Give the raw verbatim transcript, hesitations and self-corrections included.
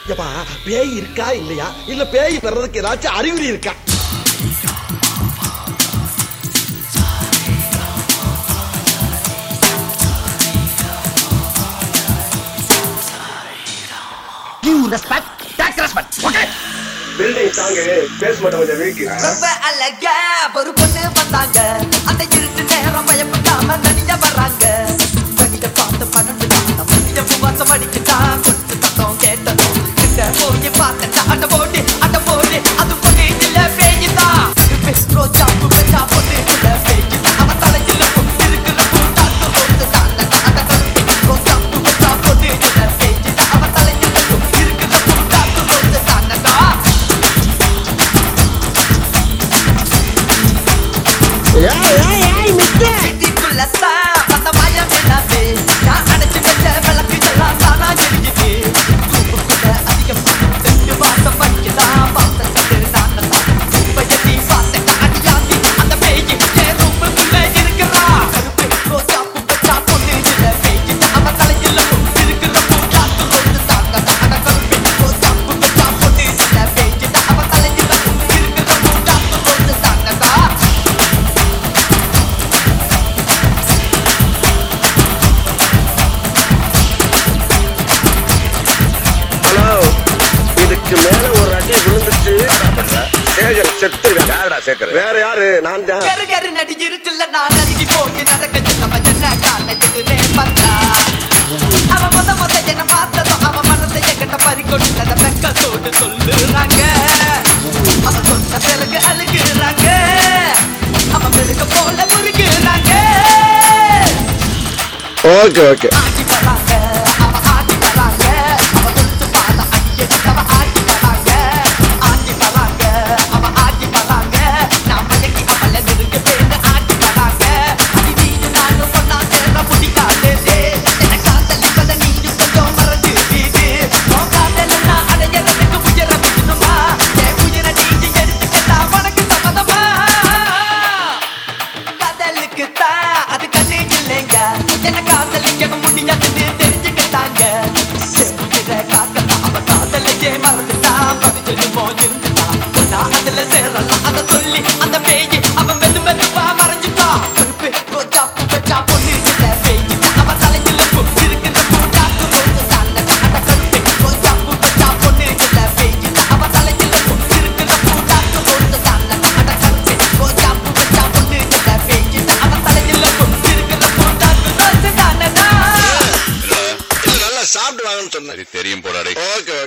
பேய் இருக்கா இல்லையா, இல்ல பேய் வர்றதுக்கு ஏதாச்சும் அறிகுறி இருக்கா? Give respect, take respect. Okay. Building சாங் பேஸ்மென்ட் கொஞ்சம் வீக். ரொம்ப அழகா ஒரு பொண்ணு வந்தாங்க, அந்த இருட்டு நேரம் பயப்படாம தனியா வர்றாங்க. தனிய பார்த்து பன்னெண்டு நாள் மனித வாசம் அடிக்குதா, கொஞ்சம் சத்தம் கேட்டதும் கிட்ட போய் பார்த்தா அட்ட போட்டு அட்ட போட்டு அது பொண்ணு இல்ல பேய்தா. ரோஜா பூ வச்சா பொண்ணு இல்ல பேய்தா. அவன் தலையில பொண்ணு இருக்கிற பூட்டாத்து ரோட்டு தாண்ட அட்ட கருத்து. ரோஜா பூ வச்சா பொண்ணு இல்ல பேய்தா. அவன் தலையில பொண்ணு இருக்கிற பூட்டாத்து ரோட்டு தாண்டா. Yeah, yeah, yeah, mister. சிட்டிக்குள்ள தான் அந்த மாயம் என்னவே, நான் அடைச்சு வச்ச விளக்கு எல்லாம் தானா எரியுது. ரூமுக்குள்ள அதிகமா தெரிஞ்சு வாசம் வைக்கலாம். பார்த்த சட்டு நான் தான் பயத்தி பார்த்தேன் அடியாத்தி அந்த பேய் என் ரூமுக்குள்ள இருக்கிறா. கருப்பு ரோஜா பூ வச்சா பொண்ணு இல்ல பேய், அவன் தலையில பொண்ணு இருக்கிற பூட்டாத்து ரோட்டு தாங்க அட கருப்பு ரோஜா பூ வச்சா பொண்ணு இல்ல பேய், அவன் தலையில பொண்ணு இருக்கிற பூட்டாத்து ரோட்டு தாங்கடா. ஹலோ, இதுக்கு மேல ஒரு அடி விழுந்துச்சு சேகர் செத்து. வேற யாரு? நான் தான். கரு கரு நடி இருக்குல்ல, நான் நடிகி போய் நடக்குது நம்ம என்ன காலைக்குதே பத்தா. அவன் மொத மொத என்ன பார்த்ததும் அவன் மனத்தை எங்கிட்ட பறிக்கொடுத்தத வெக்கத்தோடு சொல்லுறாங்க. அவன் சொன்ன பிறகு அழுகுறாங்க, அவன் மெழுக போல முருகுறாங்க. Okay okay. ஆட்டி வராங்க, அவன் ஆட்டி வராங்க, அவன் கொடுத்து பாத அடியே அவன் ஆட்டி வராங்க. ஆட்டி வராங்க, அவன் ஆட்டி வராங்க, நான் மயக்கி அவள நெருங்க பேரு ஆட்டி வராங்க. அடி நீயும் நானும் சொன்னா சேர முடிக்காதே, என்ன காதலிப்பத நீயும் கொஞ்சம் மறந்து வீடு. உன் காதல நான் அடையறதுக்கு உயர விடணுமா, என் உயிரை நீங்க எடுத்துக்கிட்டா உனக்கு சம்மதமா? காதலுக்கு தான் அது கண்ணே இல்லைங்க, என்ன காதலிக்க முடியாதுன்னு தெரிஞ்சுக்கிட்டாங்க. செம்புகிற காக்கலாம் அவ காதலையே மறந்துட்டா, பதிச்செழுமோ இருந்துட்டா ஒன்னா அதுல சேரலாம் அத சொல்லி அந்த பேய் அவன் மெது மெதுவா மறைஞ்சுட்டா. கருப்பு ரோஜா பூ வச்சா பொண்ணு இல்ல பேய், அவன் தலையில பொண்ணு இருக்கிற பூட்டாத்து ரோட்டு தாண்ட அட கருப்பு ரோஜா பூ வச்சா பொண்ணு இல்ல பேய், அவன் தலையில பொண்ணு இருக்கிற பூட்டாத்து ரோட்டு தாண்ட அட கருப்பு ரோஜா பூ வச்சா பொண்ணு இல்ல பேய், அவன் தலையில பொண்ணு இருக்கிற பூட்டாத்து ரோட்டு தாண்டா. நல்லா சாப்பிட்டு வாங்கன்னு சொன்னேன். தெரியும் போறாரு. ஓகே.